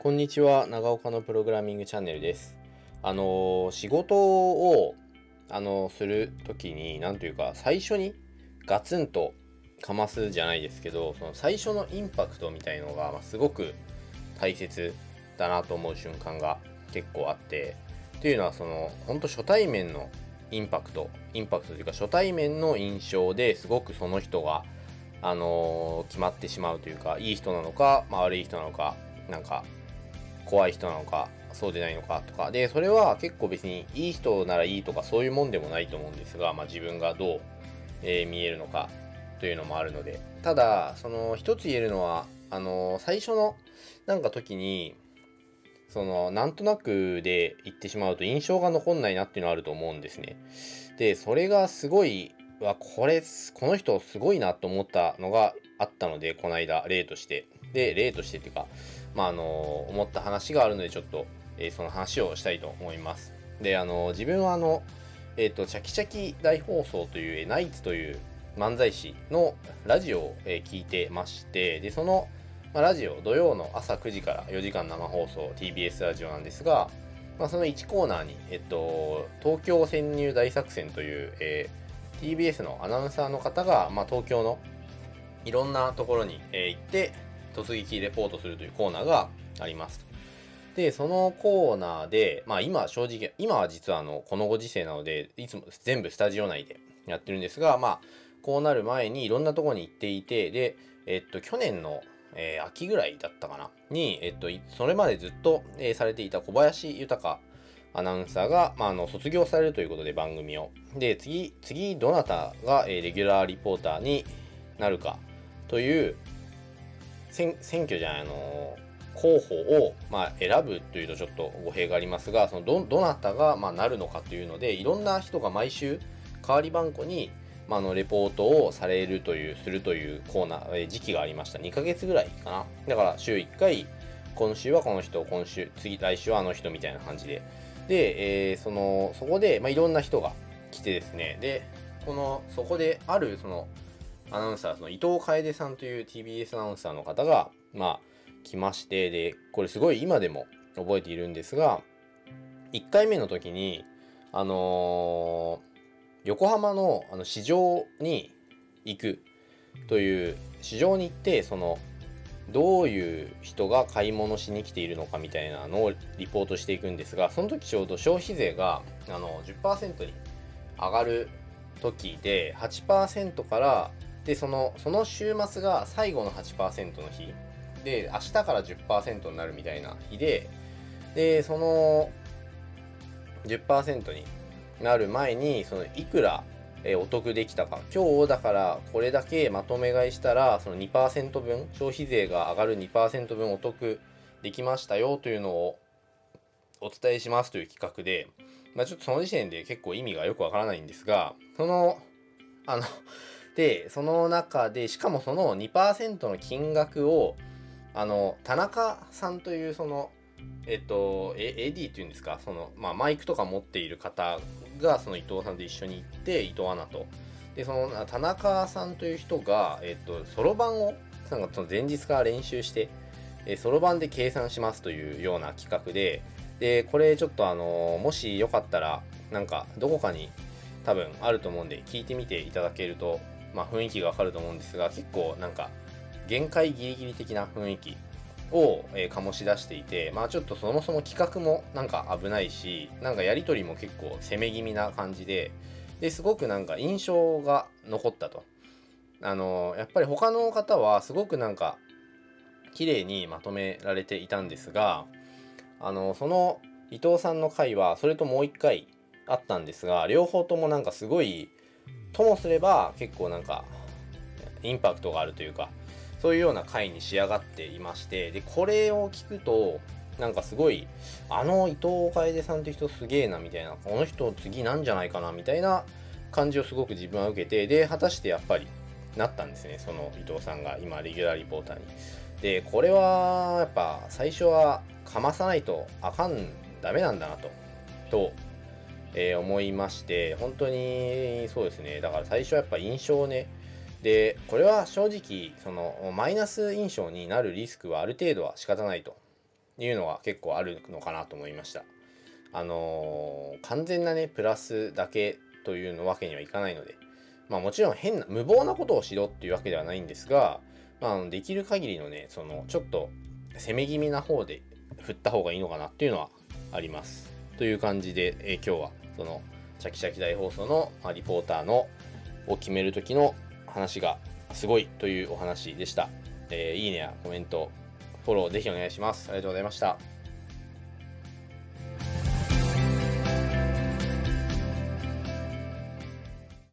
こんにちは、長岡のプログラミングチャンネルです。仕事を、するときに、なんというか、最初にガツンとかますじゃないですけど、その最初のインパクトみたいのが、すごく大切だなと思う瞬間が結構あって、というのは、本当初対面のインパクトというか、初対面の印象ですごくその人が、決まってしまうというか、いい人なのか、悪い人なのか、なんか、怖い人なのか、そうでないのかとか。で、それは結構別にいい人ならいいとかそういうもんでもないと思うんですが、自分がどう、見えるのかというのもあるので。ただ、一つ言えるのは、最初の時に、なんとなくで言ってしまうと印象が残んないなっていうのはあると思うんですね。で、それがすごい、この人すごいなと思ったのがあったので、この間、例として。で、例としてっていうか、思った話があるので、ちょっと、その話をしたいと思います。で、自分はチャキチャキ大放送という、ナイツという漫才師のラジオを、聞いてまして、で、ラジオ、土曜の朝9時から4時間生放送、TBS ラジオなんですが、その1コーナーに、東京潜入大作戦という、TBS のアナウンサーの方が、東京のいろんなところに、行って、突撃レポートするというコーナーがあります。で、そのコーナーで、今は実はこのご時世なので、いつも全部スタジオ内でやってるんですが、こうなる前にいろんなところに行っていて、で、去年の、秋ぐらいだったかなに、それまでずっと、されていた小林豊アナウンサーが、卒業されるということで番組を。で、次、どなたが、レギュラーリポーターになるかという、選挙じゃない、候補を、選ぶというとちょっと語弊がありますが、どなたが、なるのかというので、いろんな人が毎週、代わり番号に、レポートをするというコーナー、時期がありました。2ヶ月ぐらいかな。だから、週1回、今週はこの人、来週はあの人みたいな感じで。で、そこで、いろんな人が来てですね、で、そこである、アナウンサー、伊藤楓さんという TBS アナウンサーの方が、来まして、で、これすごい今でも覚えているんですが、1回目の時に、横浜の市場に行くという、市場に行って、どういう人が買い物しに来ているのかみたいなのをリポートしていくんですが、その時ちょうど消費税が、10% に上がる時で、8% から、で、その週末が最後の 8% の日で、明日から 10% になるみたいな日で、その 10% になる前に、いくらお得できたか。今日だからこれだけまとめ買いしたら、その 2% 分、消費税が上がる 2% 分お得できましたよというのをお伝えしますという企画で、ちょっとその時点で結構意味がよくわからないんですが、その中で、しかもその 2% の金額を、田中さんというAD っていうんですか、マイクとか持っている方が、伊藤さんと一緒に行って、伊藤アナと。で、田中さんという人が、そろばんを、その前日から練習して、そろばんで計算しますというような企画で、これちょっともしよかったら、どこかに多分あると思うんで、聞いてみていただけると、雰囲気がわかると思うんですが、結構限界ギリギリ的な雰囲気を、醸し出していて、ちょっとそもそも企画も危ないし、やりとりも結構攻め気味な感じで、すごく印象が残ったと。やっぱり他の方はすごく綺麗にまとめられていたんですが、その伊藤さんの回は、それともう一回あったんですが、両方ともすごい、ともすれば結構インパクトがあるというか、そういうような回に仕上がっていまして、で、これを聞くと、すごい、伊藤楓さんって人すげえなみたいな、この人次なんじゃないかなみたいな感じをすごく自分は受けて、で、果たしてやっぱりなったんですね、その伊藤さんが今レギュラーリポーターに。で、これはやっぱ最初はかまさないとダメなんだなと思いまして、本当にそうですね。だから最初はやっぱ印象をね、で、これは正直、マイナス印象になるリスクはある程度は仕方ないというのが結構あるのかなと思いました。完全なねプラスだけというのわけにはいかないので、もちろん変な無謀なことをしろっていうわけではないんですが、できる限りのねそのちょっと攻め気味な方で振った方がいいのかなっていうのはあります。という感じで、今日はそのチャキチャキ大放送の、リポーターのを決める時の話がすごいというお話でした。いいねやコメントフォローぜひお願いします。ありがとうございました。